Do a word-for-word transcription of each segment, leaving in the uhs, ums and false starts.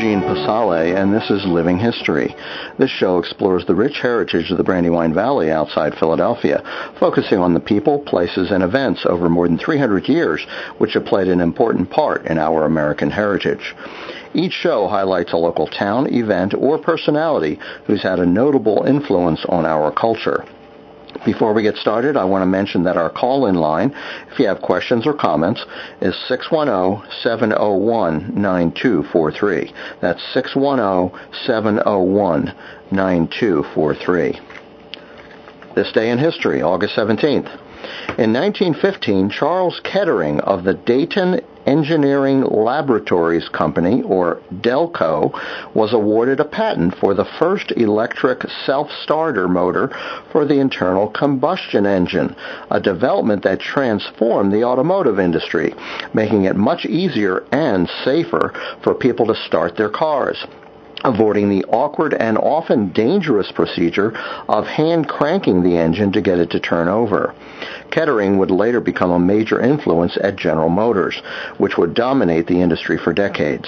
Gene Pasale, and this is Living History. This show explores the rich heritage of the Brandywine Valley outside Philadelphia, focusing on the people, places, and events over more than three hundred years, which have played an important part in our American heritage. Each show highlights a local town, event, or personality who's had a notable influence on our culture. Before we get started, I want to mention that our call-in line, if you have questions or comments, is six one zero, seven zero one, nine two four three. That's six one zero, seven zero one, nine two four three. This day in history, August seventeenth. In nineteen fifteen, Charles Kettering of the Dayton Engineering Laboratories Company, or Delco, was awarded a patent for the first electric self-starter motor for the internal combustion engine, a development that transformed the automotive industry, making it much easier and safer for people to start their cars, avoiding the awkward and often dangerous procedure of hand cranking the engine to get it to turn over. Kettering would later become a major influence at General Motors, which would dominate the industry for decades.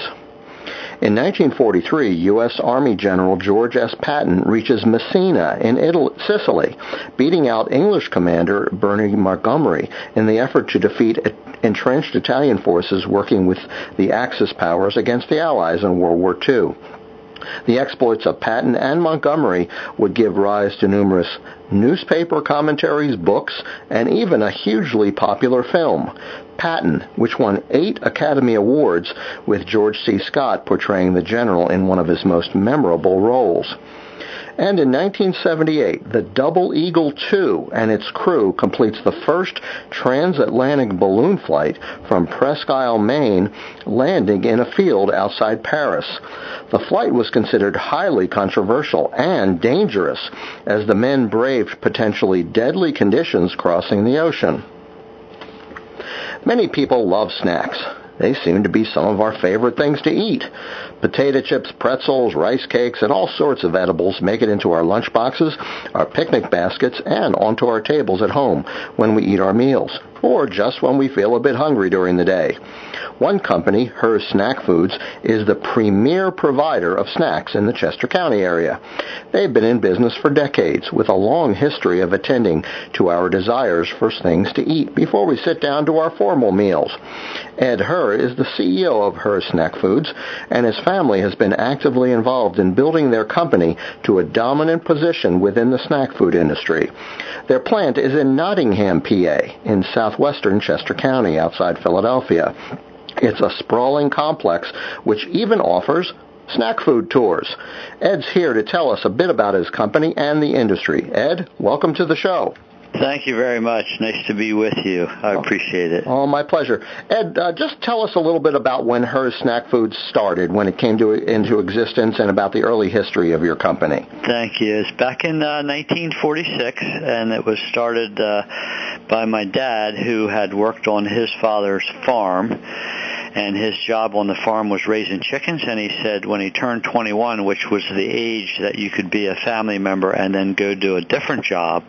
In nineteen forty-three, U S Army General George S. Patton reaches Messina in Italy, Sicily, beating out English commander Bernie Montgomery in the effort to defeat entrenched Italian forces working with the Axis powers against the Allies in World War Two. The exploits of Patton and Montgomery would give rise to numerous newspaper commentaries, books, and even a hugely popular film, Patton, which won eight Academy Awards, with George C. Scott portraying the general in one of his most memorable roles. And in nineteen seventy-eight, the Double Eagle two and its crew completes the first transatlantic balloon flight from Presque Isle, Maine, landing in a field outside Paris. The flight was considered highly controversial and dangerous, as the men braved potentially deadly conditions crossing the ocean. Many people love snacks. They seem to be some of our favorite things to eat. Potato chips, pretzels, rice cakes, and all sorts of edibles make it into our lunch boxes, our picnic baskets, and onto our tables at home when we eat our meals, or just when we feel a bit hungry during the day. One company, Herr's Snack Foods, is the premier provider of snacks in the Chester County area. They've been in business for decades, with a long history of attending to our desires for things to eat before we sit down to our formal meals. Ed Herr is the C E O of Herr's Snack Foods, and his family has been actively involved in building their company to a dominant position within the snack food industry. Their plant is in Nottingham, P A, in southwestern Chester County, outside Philadelphia. It's a sprawling complex which even offers snack food tours. Ed's here to tell us a bit about his company and the industry. Ed, welcome to the show. Thank you very much. Nice to be with you. I appreciate it. Oh, my pleasure. Ed, uh, just tell us a little bit about when Herr's Snack Foods started, when it came to into existence, and about the early history of your company. Thank you. It's back in uh, nineteen forty-six, and it was started uh, by my dad, who had worked on his father's farm. And his job on the farm was raising chickens, and he said when he turned twenty-one, which was the age that you could be a family member and then go do a different job,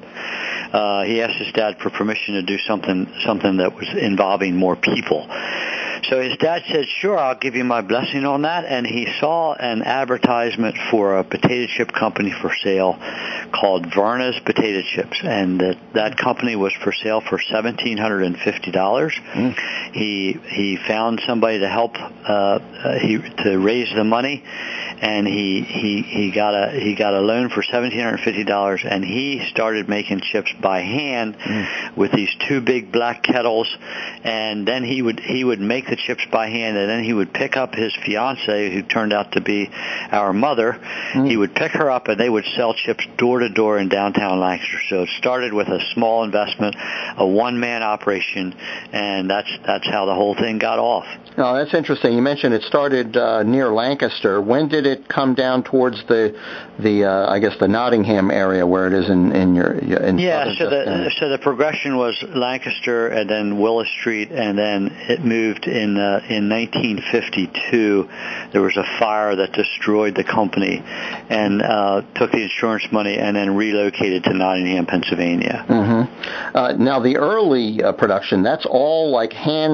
uh, he asked his dad for permission to do something something that was involving more people. So his dad said, sure, I'll give you my blessing on that. And he saw an advertisement for a potato chip company for sale called Verna's Potato Chips. And that, that company was for sale for one thousand seven hundred fifty dollars. Mm. He he found somebody to help uh, he to raise the money, and he he he got a he got a loan for one thousand seven hundred fifty dollars, and he started making chips by hand mm. with these two big black kettles. And then he would he would make the chips by hand, and then he would pick up his fiancée, who turned out to be our mother. Mm. He would pick her up, and they would sell chips door to door in downtown Lancaster. So it started with a small investment, a one-man operation, and that's that's how the whole thing got off. Oh, that's interesting. You mentioned it started uh, near Lancaster. When did it come down towards the the uh, I guess the Nottingham area where it is in in your in yeah? So the so the progression was Lancaster, and then Willis Street, and then it moved in uh, in nineteen fifty-two. There was a fire that destroyed the company, and uh, took the insurance money, and then relocated to Nottingham, Pennsylvania. Mm-hmm. Uh, now the early uh, production, that's all like hand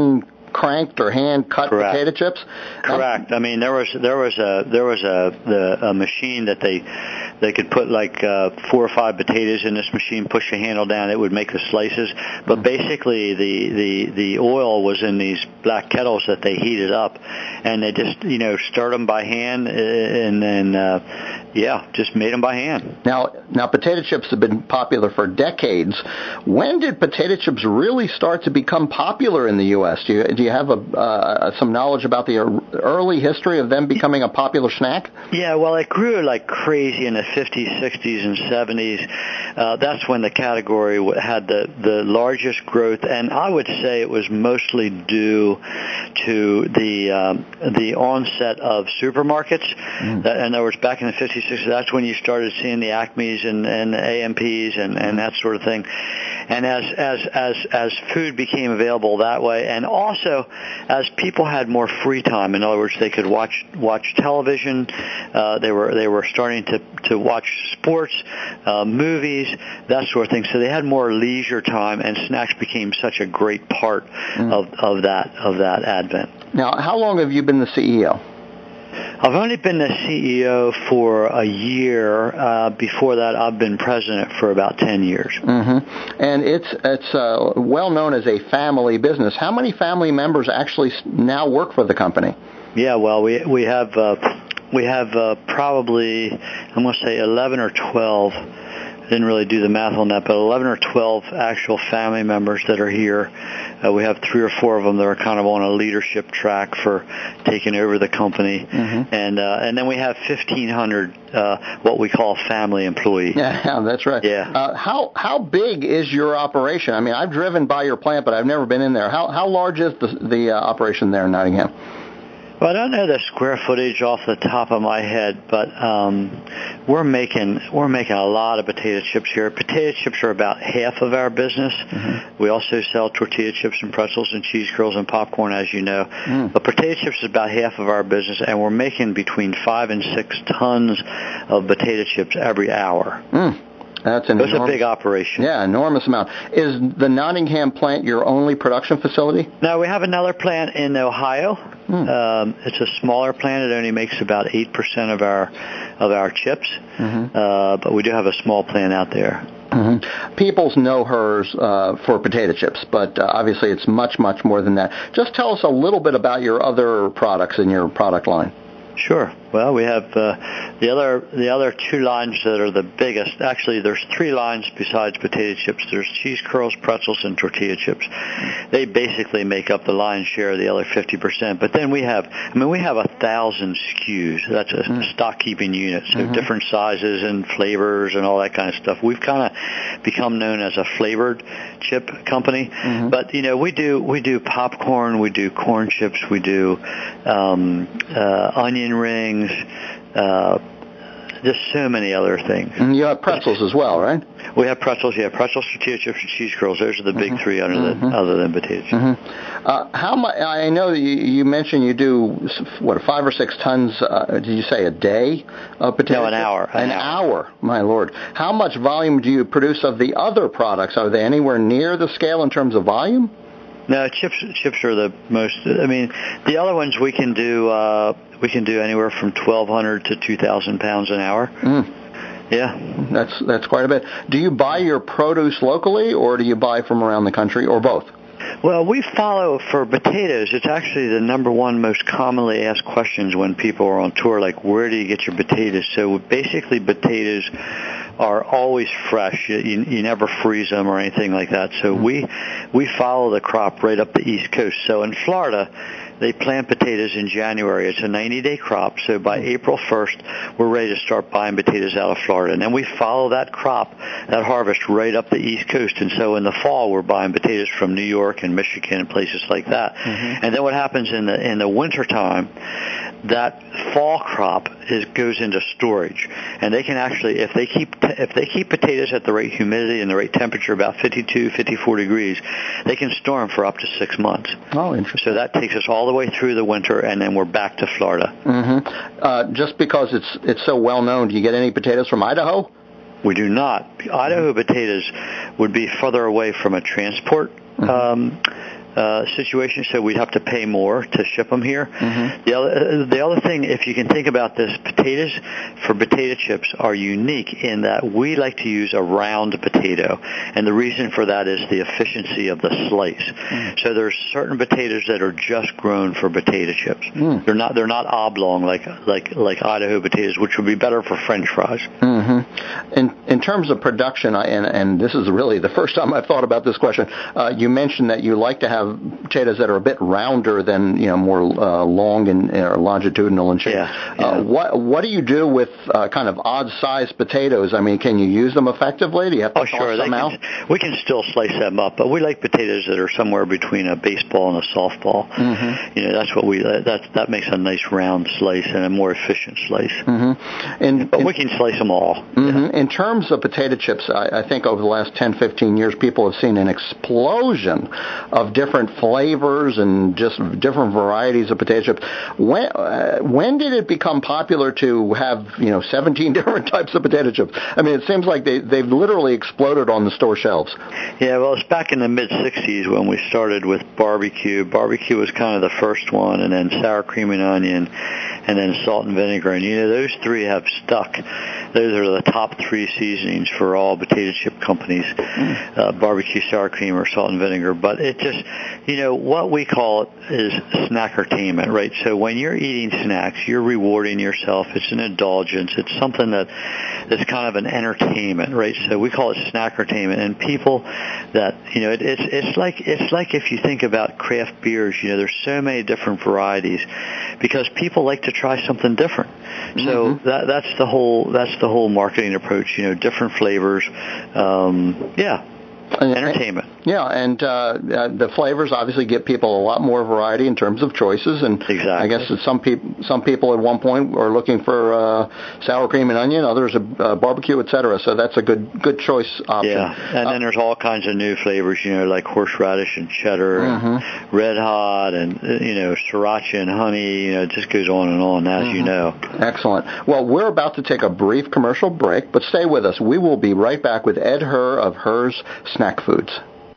cranked or hand cut Correct. potato chips? Correct. I mean, there was there was a there was a the, a machine that they they could put like uh, four or five potatoes in this machine, push the handle down, it would make the slices. But basically, the the the oil was in these black kettles that they heated up, and they just you know stirred them by hand, and then uh, yeah, just made them by hand. Now, now potato chips have been popular for decades. When did potato chips really start to become popular in the U S? Do you, do you have a, uh, some knowledge about the early history of them becoming a popular snack? Yeah, well, it grew like crazy in the fifties, sixties, and seventies. Uh, that's when the category had the, the largest growth, and I would say it was mostly due to the um, the onset of supermarkets. Mm. That, in other words, back in the fifties, sixties, that's when you started seeing the Acmes and, and the A M Ps and, and that sort of thing. And as, as, as, as food became available that way, and also as people had more free time, in other words, they could watch, watch television, uh, they were, they were starting to, to watch sports, uh, movies, that sort of thing. So they had more leisure time, and snacks became such a great part mm. of, of that, of that advent. Now, how long have you been the C E O? I've only been the C E O for a year. Uh, before that, I've been president for about ten years. Mm-hmm. And it's it's uh, well known as a family business. How many family members actually now work for the company? Yeah, well, we we have uh, we have uh, probably I'm going to say eleven or twelve. I didn't really do the math on that, but eleven or twelve actual family members that are here. Uh, we have three or four of them that are kind of on a leadership track for taking over the company, mm-hmm. and uh, and then we have fifteen hundred uh, what we call family employees. Yeah, that's right. Yeah. Uh, how how big is your operation? I mean, I've driven by your plant, but I've never been in there. How how large is the the uh, operation there in Nottingham? Well, I don't know the square footage off the top of my head, but um, we're making we're making a lot of potato chips here. Potato chips are about half of our business. Mm-hmm. We also sell tortilla chips and pretzels and cheese curls and popcorn, as you know. Mm. But potato chips is about half of our business, and we're making between five and six tons of potato chips every hour. Mm. That's an That's enormous, a big operation. Yeah, enormous amount. Is the Nottingham plant your only production facility? No, we have another plant in Ohio. Hmm. Um, it's a smaller plant. It only makes about eight percent of our of our chips, mm-hmm. uh, but we do have a small plant out there. Mm-hmm. Peoples know hers uh, for potato chips, but uh, obviously it's much, much more than that. Just tell us a little bit about your other products in your product line. Sure. Well, we have uh, the other the other two lines that are the biggest. Actually, there's three lines besides potato chips. There's cheese curls, pretzels, and tortilla chips. They basically make up the lion's share of the other fifty percent. But then we have, I mean, we have a thousand S K Us. That's a mm. stock keeping unit. So mm-hmm. different sizes and flavors and all that kind of stuff. We've kind of become known as a flavored chip company. Mm-hmm. But you know, we do we do popcorn, we do corn chips, we do um, uh, onion rings. Uh, just so many other things. And you have pretzels as well, right? We have pretzels, yeah. Pretzels, tortilla chips, and cheese curls. Those are the big mm-hmm. three other than, mm-hmm. other than potato chips. Mm-hmm. Uh, how much? I know that you, you mentioned you do, what, five or six tons, uh, did you say a day of potato No, an chips? hour. An, an hour. hour, my Lord. How much volume do you produce of the other products? Are they anywhere near the scale in terms of volume? No, chips chips are the most. I mean, the other ones we can do uh, we can do anywhere from twelve hundred to two thousand pounds an hour. Mm. Yeah, that's that's quite a bit. Do you buy your produce locally, or do you buy from around the country, or both? Well, we follow for potatoes. It's actually the number one most commonly asked questions when people are on tour, like, where do you get your potatoes? So basically, potatoes are always fresh. You, you never freeze them or anything like that. So mm-hmm. we we follow the crop right up the East Coast. So in Florida, they plant potatoes in January. It's a ninety-day crop. So by April first, we're ready to start buying potatoes out of Florida. And then we follow that crop, that harvest, right up the East Coast. And so in the fall, we're buying potatoes from New York and Michigan and places like that. Mm-hmm. And then what happens in the in the wintertime, that fall crop is goes into storage, and they can actually, if they keep if they keep potatoes at the right humidity and the right temperature, about fifty-two, fifty-four degrees, they can store them for up to six months. Oh, interesting. So that takes us all the way through the winter, and then we're back to Florida. Mm-hmm. Uh, just because it's it's so well known, do you get any potatoes from Idaho? We do not. Idaho potatoes would be further away from a transport. Mm-hmm. um, uh, situation, so we'd have to pay more to ship them here. Mm-hmm. The other, the other thing, if you can think about this, potatoes for potato chips are unique in that we like to use a round potato, and the reason for that is the efficiency of the slice. Mm. So there's certain potatoes that are just grown for potato chips. Mm. They're not they're not oblong like like like Idaho potatoes, which would be better for French fries. Mm-hmm. In in terms of production, and and this is really the first time I've thought about this question. Uh, you mentioned that you like to have potatoes that are a bit rounder than, you know, more uh, long and uh, longitudinal in shape. Yeah, yeah. Uh, what what do you do with uh, kind of odd-sized potatoes? I mean, can you use them effectively? Do you have to oh, sure. them can, out? We can still slice them up, but we like potatoes that are somewhere between a baseball and a softball. Mm-hmm. You know, that's what we that that makes a nice round slice and a more efficient slice. Mm-hmm. And, but and, we can slice them all. Mm-hmm. Yeah. In terms of potato chips, I, I think over the last ten, fifteen years, people have seen an explosion of different flavors and just different varieties of potato chips. When uh, when did it become popular to have, you know, seventeen different types of potato chips? I mean, it seems like they, they've literally exploded on the store shelves. Yeah, well, it's back in the mid-sixties when we started with barbecue. Barbecue was kind of the first one, and then sour cream and onion, and then salt and vinegar. And, you know, those three have stuck. Those are the top three seasonings for all potato chip companies, mm. uh, barbecue, sour cream, or salt and vinegar. But it just, you know, what we call it is snackertainment, right? So when you're eating snacks, you're rewarding yourself. It's an indulgence. It's something that is kind of an entertainment, right? So we call it snackertainment. And people that, you know, it, it's it's like it's like if you think about craft beers, you know, there's so many different varieties because people like to try something different. Mm-hmm. So that that's the whole that's the whole marketing approach, you know, different flavors. Um, yeah. Entertainment. Yeah, and uh, uh, the flavors obviously give people a lot more variety in terms of choices. And exactly. I guess that some people, some people at one point were looking for uh, sour cream and onion, others uh, barbecue, et cetera. So that's a good good choice option. Yeah, and uh, then there's all kinds of new flavors, you know, like horseradish and cheddar, mm-hmm. and red hot, and you know, sriracha and honey. You know, it just goes on and on, as mm-hmm. you know. Excellent. Well, we're about to take a brief commercial break, but stay with us. We will be right back with Ed Herr of Herr's Snack Foods.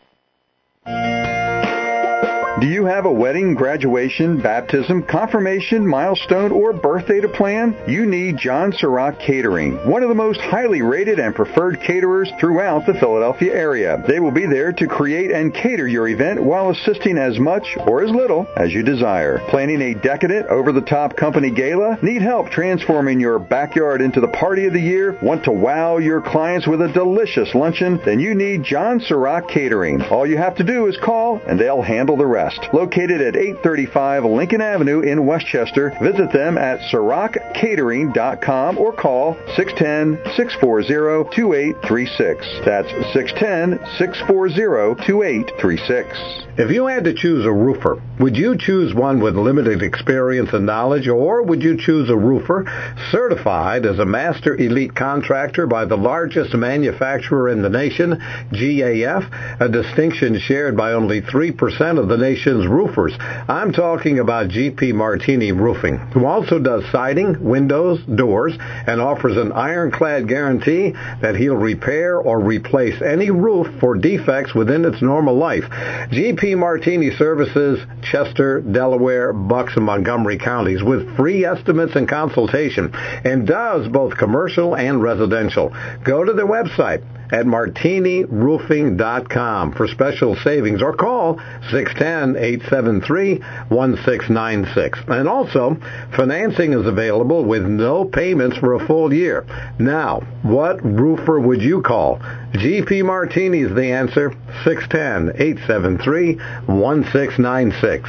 Do you have a wedding, graduation, baptism, confirmation, milestone, or birthday to plan? You need John Surratt Catering, one of the most highly rated and preferred caterers throughout the Philadelphia area. They will be there to create and cater your event while assisting as much or as little as you desire. Planning a decadent, over-the-top company gala? Need help transforming your backyard into the party of the year? Want to wow your clients with a delicious luncheon? Then you need John Surratt Catering. All you have to do is call and they'll handle the rest. Located at eight thirty-five Lincoln Avenue in Westchester, visit them at surrock catering dot com or call six one zero, six four zero, two eight three six. That's six one zero, six four zero, two eight three six. If you had to choose a roofer, would you choose one with limited experience and knowledge, or would you choose a roofer certified as a master elite contractor by the largest manufacturer in the nation, G A F, a distinction shared by only three percent of the nation's roofers? I'm talking about G P Martini Roofing, who also does siding, windows, doors, and offers an ironclad guarantee that he'll repair or replace any roof for defects within its normal life. G P Martini services Chester, Delaware, Bucks, and Montgomery counties with free estimates and consultation, and does both commercial and residential. Go to their website at martini roofing dot com for special savings, or call six one zero, eight seven three, one six nine six. And also, financing is available with no payments for a full year. Now, what roofer would you call? G P Martini is the answer. six one zero, eight seven three, one six nine six.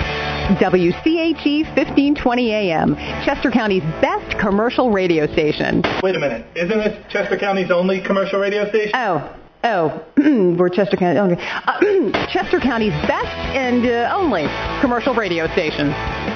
W C H E fifteen twenty A M, Chester County's best commercial radio station. Wait a minute. Isn't this Chester County's only commercial radio station? Oh, oh, we're Chester County only. Uh, Chester County's best and uh, only commercial radio station.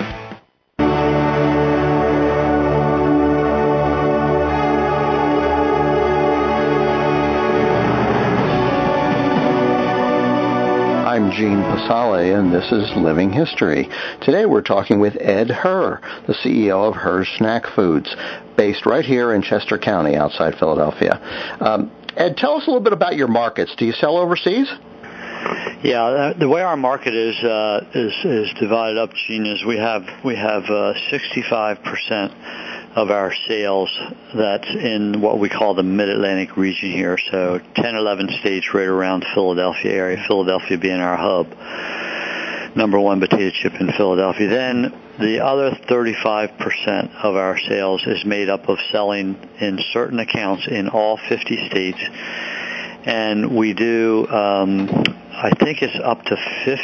I'm Gene Pasale, and this is Living History. Today we're talking with Ed Herr, the C E O of Herr's Snack Foods, based right here in Chester County outside Philadelphia. Um, Ed, tell us a little bit about your markets. Do you sell overseas? Yeah, the way our market is uh, is is divided up, Gene, is we have we have uh, sixty-five percent of our sales that's in what we call the Mid-Atlantic region here. So ten, eleven states right around Philadelphia area. Philadelphia being our hub. Number one potato chip in Philadelphia. Then the other thirty-five percent of our sales is made up of selling in certain accounts in all fifty states. And we do, um, I think it's up to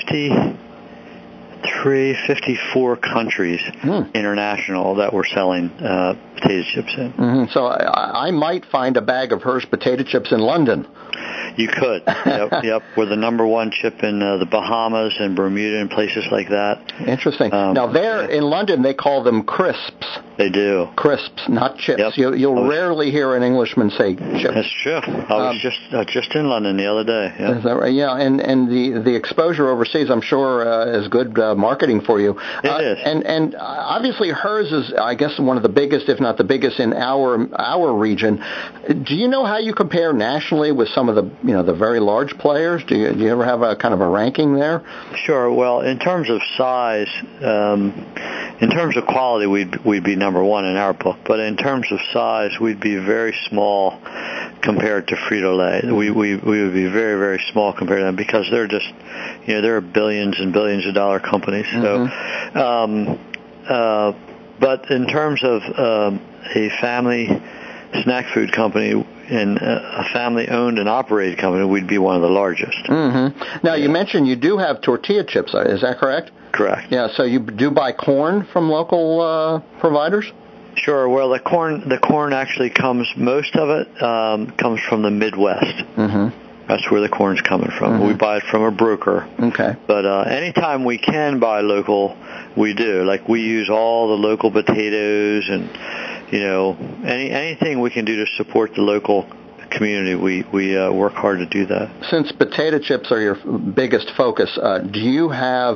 fifty-three, fifty-four countries hmm. international that we're selling uh, potato chips in. Mm-hmm. So I, I might find a bag of Herr's potato chips in London. You could. Yep, yep. We're the number one chip in uh, the Bahamas and Bermuda and places like that. Interesting. Um, now, there in London, they call them crisps. They do. Crisps, not chips. Yep. You, you'll was, rarely hear an Englishman say chips. That's true. I was um, just uh, just in London the other day. Yeah, is that right? Yeah, and, and the, the exposure overseas, I'm sure, uh, is good uh, marketing for you. It uh, is. And, and obviously, Herr's is, I guess, one of the biggest, if not the biggest, in our our region. Do you know how you compare nationally with some of the you know the very large players? Do you, do you ever have a kind of a ranking there? Sure. Well, in terms of size, um, in terms of quality, we'd we'd be number one in our book. But in terms of size, we'd be very small compared to Frito-Lay. We we we would be very very small compared to them because they're just you know they're billions and billions of dollar companies. Mm-hmm. So, um, uh, but in terms of um, a family snack food company and a family-owned and operated company, we'd be one of the largest. Mm-hmm. Now, yeah. You mentioned you do have tortilla chips. Is that correct? Correct. Yeah, so you do buy corn from local uh, providers? Sure. Well, the corn the corn actually comes, most of it um, comes from the Midwest. Mm-hmm. That's where the corn's coming from. Mm-hmm. We buy it from a broker. Okay. But uh, anytime we can buy local, we do. Like we use all the local potatoes and, you know, any anything we can do to support the local community, we, we uh, work hard to do that. Since potato chips are your biggest focus, uh, do you have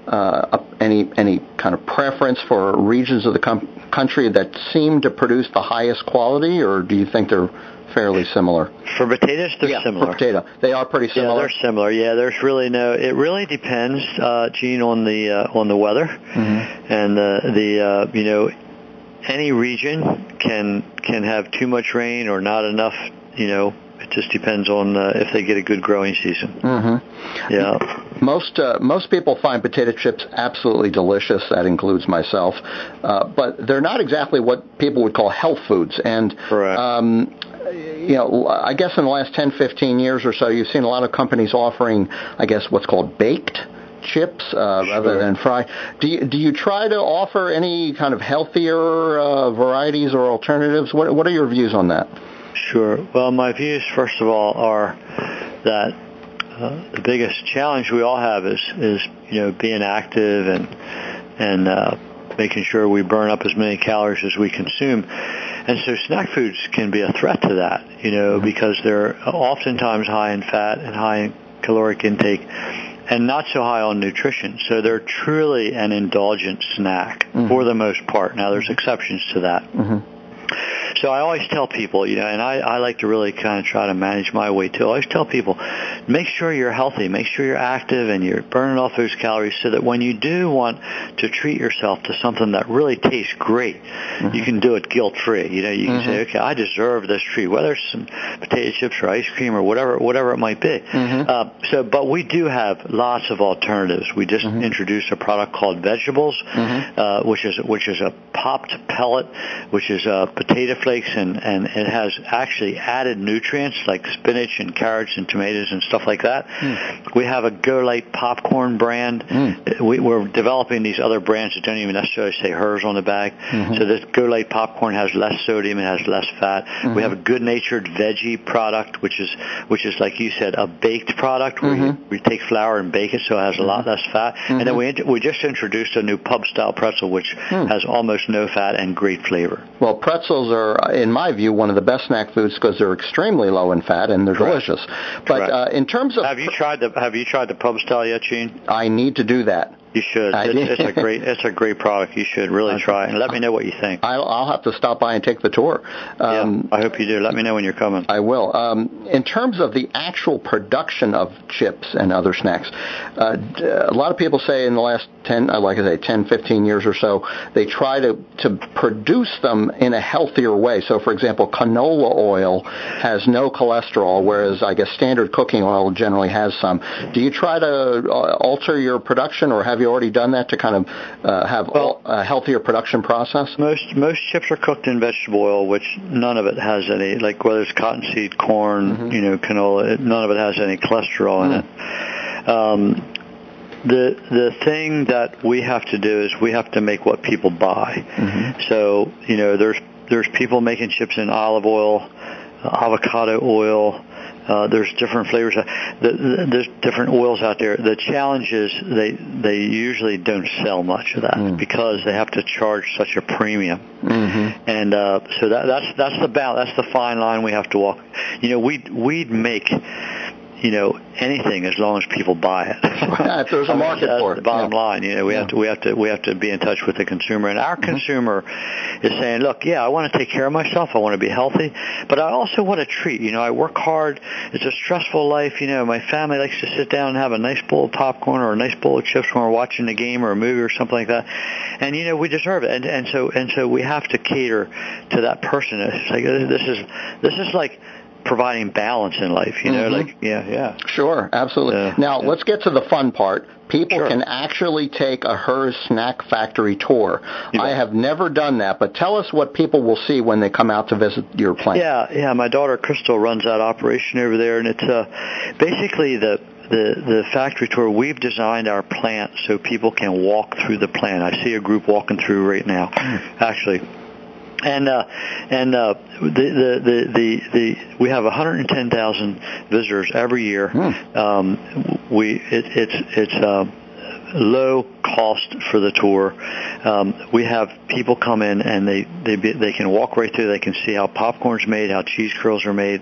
uh, any any kind of preference for regions of the com- country that seem to produce the highest quality, or do you think they're fairly similar? For potatoes, they're yeah, similar. For potato, they are pretty similar. Yeah, they're similar. Yeah, there's really no. It really depends, uh, Gene, on the uh, on the weather, mm-hmm. and uh, the uh, you know, any region can can have too much rain or not enough. You know, it just depends on uh, if they get a good growing season. Mm-hmm. Yeah. Most uh, most people find potato chips absolutely delicious. That includes myself. Uh, but they're not exactly what people would call health foods. And correct. Um, you know, I guess in the last ten, fifteen years or so, you've seen a lot of companies offering, I guess, what's called baked chips uh, sure. rather than fried. Do you, do you try to offer any kind of healthier uh, varieties or alternatives? What what are your views on that? Sure. Well, my views, first of all, are that uh, the biggest challenge we all have is, is you know, being active and and uh, making sure we burn up as many calories as we consume. And so snack foods can be a threat to that, you know, because they're oftentimes high in fat and high in caloric intake and not so high on nutrition. So they're truly an indulgent snack mm-hmm. for the most part. Now, there's exceptions to that. Mm-hmm. So I always tell people, you know, and I, I like to really kind of try to manage my weight too. I always tell people, make sure you're healthy, make sure you're active and you're burning off those calories so that when you do want to treat yourself to something that really tastes great, mm-hmm. you can do it guilt-free. You know, you can mm-hmm. say, okay, I deserve this treat, whether it's some potato chips or ice cream or whatever, whatever it might be. Mm-hmm. Uh, so, but we do have lots of alternatives. We just mm-hmm. introduced a product called Vegetables, mm-hmm. uh, which is which is a popped pellet, which is a potato flakes, and, and it has actually added nutrients like spinach and carrots and tomatoes and stuff like that. Mm. We have a Go Light popcorn brand. Mm. We, we're developing these other brands that don't even necessarily say Herr's on the bag. Mm-hmm. So this Go Light popcorn has less sodium, it has less fat. Mm-hmm. We have a Good Natured Veggie product, which is which is like you said, a baked product where mm-hmm. you, we take flour and bake it, so it has a lot less fat. Mm-hmm. And then we we just introduced a new pub style pretzel, which mm. has almost no fat and great flavor. Well, pretzels are, in my view, one of the best snack foods because they're extremely low in fat and they're Correct. delicious. But uh, in terms of, have you tried the have you tried the pub style yet, Gene? I need to do that. You should. It's, it's a great, it's a great product. You should really try it, and let me know what you think. I'll, I'll have to stop by and take the tour. Um, yeah, I hope you do. Let me know when you're coming. I will. Um, in terms of the actual production of chips and other snacks, uh, a lot of people say in the last ten, like I say, ten, fifteen years or so, they try to to produce them in a healthier way. So, for example, canola oil has no cholesterol, whereas I guess standard cooking oil generally has some. Do you try to alter your production, or have you already done that to kind of uh, have well, a healthier production process? Most most chips are cooked in vegetable oil, which none of it has any, like whether it's cottonseed, corn, mm-hmm. you know, canola, it, none of it has any cholesterol mm. in it. Um, the the thing that we have to do is we have to make what people buy. Mm-hmm. So, you know, there's there's people making chips in olive oil, uh, avocado oil. Uh, there's different flavors. The, the, there's different oils out there. The challenge is they they usually don't sell much of that mm. because they have to charge such a premium. Mm-hmm. And uh, so that, that's that's the balance. That's the fine line we have to walk. You know, we'd we'd make, you know, anything as long as people buy it. Yeah, if there's a market that's for it. The bottom yeah. line, you know, we yeah. have to we have to we have to be in touch with the consumer, and our mm-hmm. consumer is saying, look, yeah, I want to take care of myself, I want to be healthy, but I also want a treat. You know, I work hard. It's a stressful life. You know, my family likes to sit down and have a nice bowl of popcorn or a nice bowl of chips when we're watching the game or a movie or something like that, and you know, we deserve it, and and so and so we have to cater to that person. It's like this is this is like providing balance in life, you know, mm-hmm. like, yeah, yeah. Sure, absolutely. Uh, now, yeah. let's get to the fun part. People sure. can actually take a Herr's Snack Factory tour. Yeah. I have never done that, but tell us what people will see when they come out to visit your plant. Yeah, yeah, my daughter Crystal runs that operation over there, and it's uh, basically the The, the factory tour. We've designed our plant so people can walk through the plant. I see a group walking through right now, mm. actually. And uh, and uh, the, the, the, the, the we have one hundred ten thousand visitors every year. Hmm. Um, we it, it's it's uh, low cost for the tour. Um, we have people come in and they they be, they can walk right through. They can see how popcorn's made, how cheese curls are made.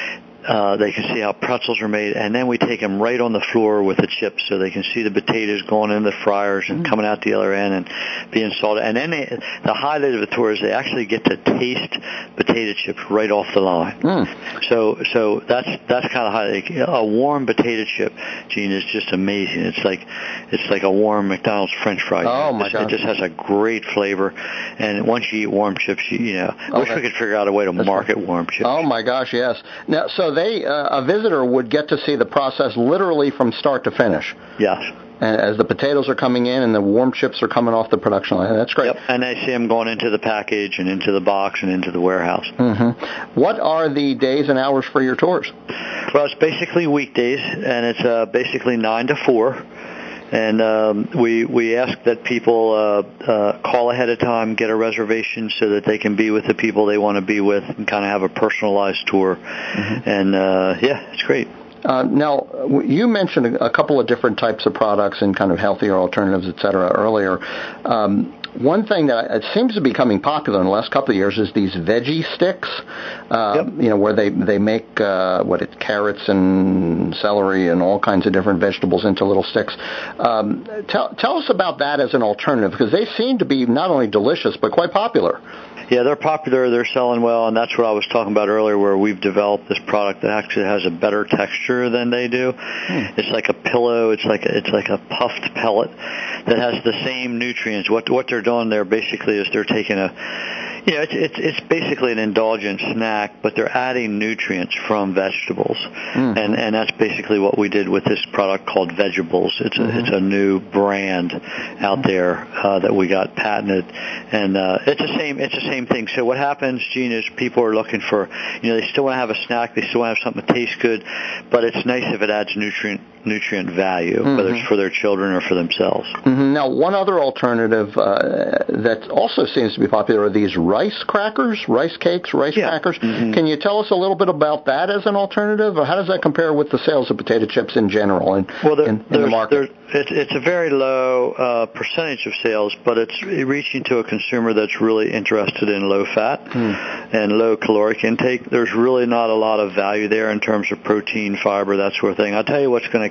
Uh, they can see how pretzels are made, and then we take them right on the floor with the chips so they can see the potatoes going in the fryers and mm. coming out the other end and being salted. And then they, the highlight of the tour is they actually get to taste potato chips right off the line. Mm. So so that's that's kind of highlight. A warm potato chip, Gene, is just amazing. It's like it's like a warm McDonald's French fry. Oh my God! It just has a great flavor. And once you eat warm chips, you, you know, I wish we could figure out a way to market right. warm chips. Oh my gosh, yes. Now, so they uh, a visitor would get to see the process literally from start to finish. Yes. As the potatoes are coming in and the warm chips are coming off the production line. That's great. Yep. And they see them going into the package and into the box and into the warehouse. Mm-hmm. What are the days and hours for your tours? Well, it's basically weekdays, and it's uh, basically nine to four. And um, we we ask that people uh, uh, call ahead of time, get a reservation so that they can be with the people they want to be with and kind of have a personalized tour. Mm-hmm. And, uh, yeah, it's great. Uh, now, you mentioned a, a couple of different types of products and kind of healthier alternatives, et cetera, earlier. Um, one thing that it seems to be becoming popular in the last couple of years is these veggie sticks, uh, yep. you know, where they, they make, uh, what, it, carrots and celery and all kinds of different vegetables into little sticks. Um, tell, tell us about that as an alternative, because they seem to be not only delicious, but quite popular. Yeah, they're popular, they're selling well, and that's what I was talking about earlier, where we've developed this product that actually has a better texture than they do. Hmm. It's like a pillow, it's like a, it's like a puffed pellet that has the same nutrients. What what they're doing there basically is they're taking a You know, it's, it's it's basically an indulgent snack, but they're adding nutrients from vegetables, mm. and and that's basically what we did with this product called Vegetables. It's mm-hmm. a it's a new brand out there uh, that we got patented, and uh, it's the same it's the same thing. So what happens, Gene, is people are looking for, you know, they still want to have a snack, they still want to have something that tastes good, but it's nice if it adds nutrient nutrient value, mm-hmm. whether it's for their children or for themselves. Mm-hmm. Now, one other alternative uh, that also seems to be popular are these rice crackers, rice cakes, rice yeah. crackers. Mm-hmm. Can you tell us a little bit about that as an alternative, or how does that compare with the sales of potato chips in general in, well, there, in, in the market? It's, it's a very low uh, percentage of sales, but it's reaching to a consumer that's really interested in low fat mm. and low caloric intake. There's really not a lot of value there in terms of protein, fiber, that sort of thing. I'll tell you what's going to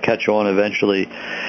catch on eventually,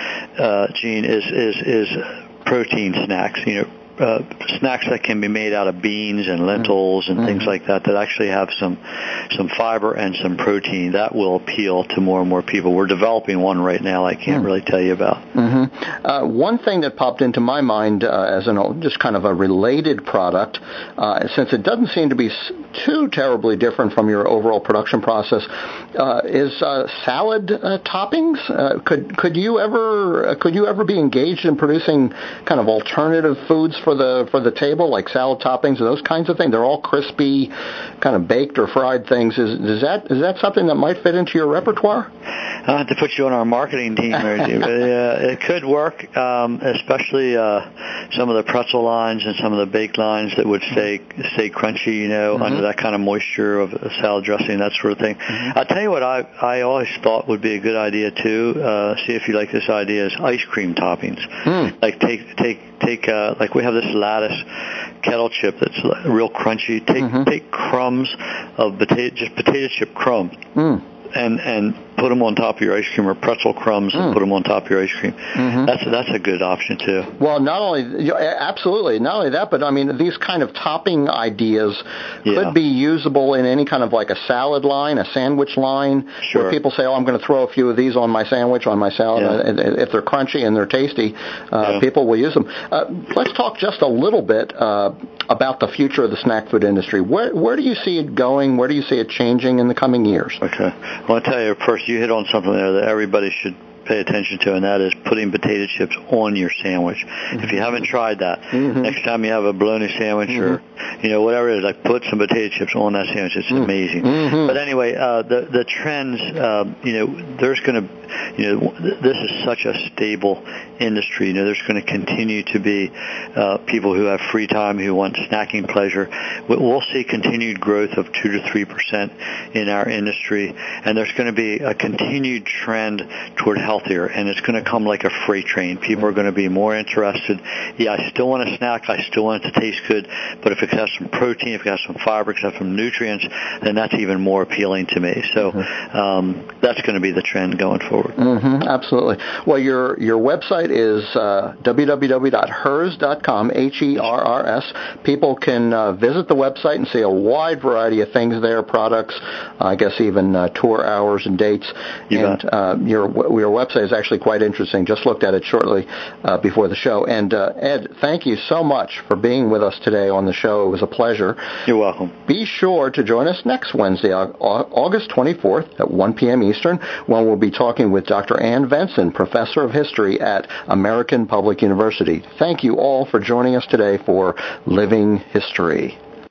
uh, Gene, is is is protein snacks. You know. Uh, snacks that can be made out of beans and lentils and mm-hmm. things like that that actually have some some fiber and some protein that will appeal to more and more people. We're developing one right now I can't mm. really tell you about. Mm-hmm. Uh, one thing that popped into my mind uh, as an just kind of a related product, uh, since it doesn't seem to be too terribly different from your overall production process, uh, is uh, salad uh, toppings. Uh, could could you ever uh, could you ever be engaged in producing kind of alternative foods for the for the table, like salad toppings and those kinds of things? They're all crispy, kind of baked or fried things. Is, is that is that something that might fit into your repertoire? I'll have to put you on our marketing team, but, uh, it could work, um, especially uh, some of the pretzel lines and some of the baked lines that would stay stay crunchy, you know, mm-hmm. under that kind of moisture of salad dressing, that sort of thing. Mm-hmm. I'll tell you what I I always thought would be a good idea too. Uh, see if you like this idea: is ice cream toppings. Mm. Like take take take uh, like we have this lattice kettle chip that's real crunchy. Take mm-hmm. take crumbs of potato, just potato chip crumbs. Mm. And and put them on top of your ice cream, or pretzel crumbs and mm. put them on top of your ice cream. Mm-hmm. That's that's a good option too. Well, not only absolutely, not only that, but I mean these kind of topping ideas yeah. could be usable in any kind of like a salad line, a sandwich line, sure. where people say, "Oh, I'm going to throw a few of these on my sandwich, on my salad." Yeah. If they're crunchy and they're tasty, uh, yeah. people will use them. Uh, let's talk just a little bit uh, about the future of the snack food industry. Where where do you see it going? Where do you see it changing in the coming years? Okay. Well, I'll tell you first, you hit on something there that everybody should pay attention to, and that is putting potato chips on your sandwich. Mm-hmm. If you haven't tried that, mm-hmm. next time you have a bologna sandwich mm-hmm. or, you know, whatever it is, like put some potato chips on that sandwich. It's mm-hmm. amazing. Mm-hmm. But anyway, uh, the, the trends, uh, you know, there's going to, you know, this is such a stable industry. You know, there's going to continue to be uh, people who have free time, who want snacking pleasure. We'll see continued growth of two to three percent in our industry, and there's going to be a continued trend toward healthier, and it's going to come like a freight train. People are going to be more interested. Yeah, I still want a snack. I still want it to taste good, but if it has some protein, if it has some fiber, if it has some nutrients, then that's even more appealing to me. So um, that's going to be the trend going forward. Mm-hmm, absolutely. Well, your your website is uh, w w w dot hers dot com, H E R R S. People can uh, visit the website and see a wide variety of things there, products, uh, I guess even uh, tour hours and dates. You and uh, your your website is actually quite interesting. Just looked at it shortly uh, before the show. And uh, Ed, thank you so much for being with us today on the show. It was a pleasure. You're welcome. Be sure to join us next Wednesday, August twenty-fourth at one p.m. Eastern, when we'll be talking with Doctor Ann Venson, Professor of History at American Public University. Thank you all for joining us today for Living History.